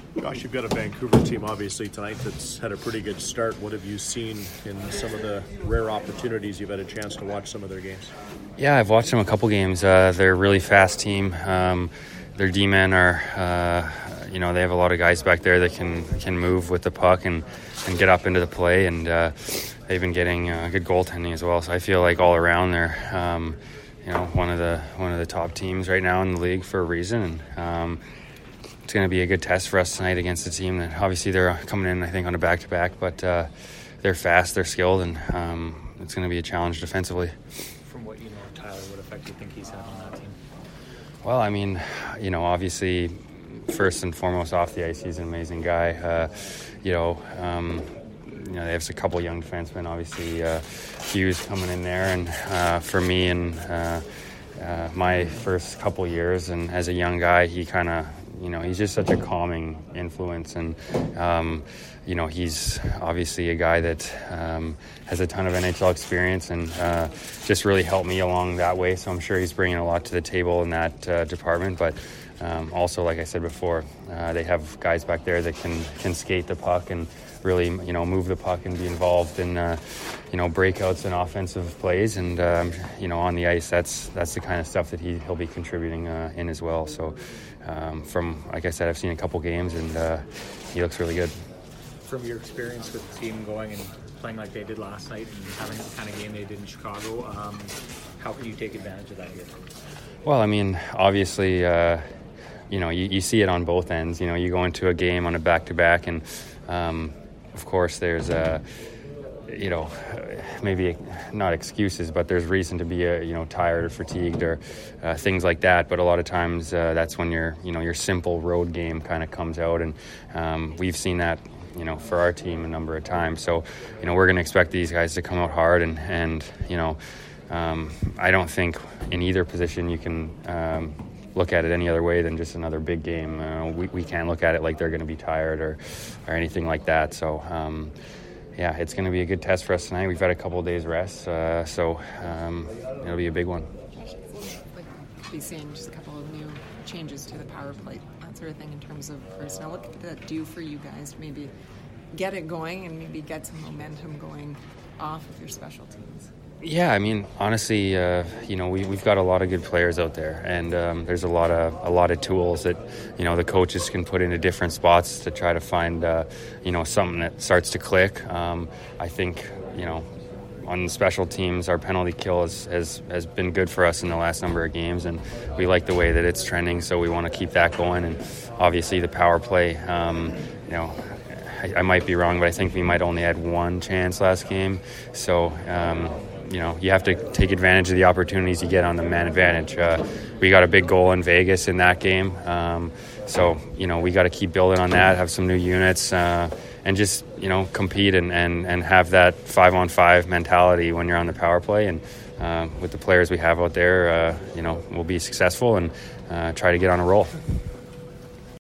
Josh, you've got a Vancouver team obviously tonight that's had a pretty good start. What have you seen in some of the rare opportunities you've had a chance to watch some of their games? Yeah, I've watched them a couple games. They're a really fast team. Their D-men are, they have a lot of guys back there that can move with the puck and get up into the play, and they've been getting good goaltending as well. So I feel like all around they're, one of the top teams right now in the league for a reason. And it's going to be a good test for us tonight against a team that obviously they're coming in, I think, on a back-to-back, but they're fast, they're skilled, and it's going to be a challenge defensively. From what you know of Tyler, what effect do you think he's had on that team? Well, I mean, obviously, first and foremost off the ice, he's an amazing guy. They have a couple young defensemen, obviously Hughes coming in there, and for me and my first couple years, and as a young guy, he kind of, he's just such a calming influence, and he's obviously a guy that has a ton of NHL experience and just really helped me along that way. So I'm sure he's bringing a lot to the table in that department. But also, like I said before, they have guys back there that can skate the puck and really, move the puck and be involved in, breakouts and offensive plays. And, on the ice, that's the kind of stuff that he'll be contributing in as well. So like I said, I've seen a couple games, and he looks really good. From your experience with the team going and playing like they did last night and having the kind of game they did in Chicago, how can you take advantage of that here? Well, I mean, obviously, you see it on both ends. You go into a game on a back-to-back, and of course there's maybe not excuses, but there's reason to be tired or fatigued or things like that. But a lot of times that's when your simple road game kind of comes out, and we've seen that for our team a number of times. So we're going to expect these guys to come out hard, and I don't think in either position you can look at it any other way than just another big game. We can't look at it like they're going to be tired or anything like that. So it's going to be a good test for us tonight. We've had a couple of days rest, so it'll be a big one. Be seeing just a couple of new changes to the power play, that sort of thing, in terms of personnel. What could that do for you guys to maybe get it going and maybe get some momentum going off of your special teams? Yeah, I mean, honestly, we've got a lot of good players out there, and there's a lot of tools that the coaches can put into different spots to try to find something that starts to click. I think on the special teams, our penalty kill has been good for us in the last number of games, and we like the way that it's trending, so we want to keep that going. And obviously the power play, I might be wrong, but I think we might only had one chance last game. So, you have to take advantage of the opportunities you get on the man advantage. We got a big goal in Vegas in that game. So, we got to keep building on that, have some new units, and just, compete and have that 5-on-5 mentality when you're on the power play. And with the players we have out there, we'll be successful and try to get on a roll.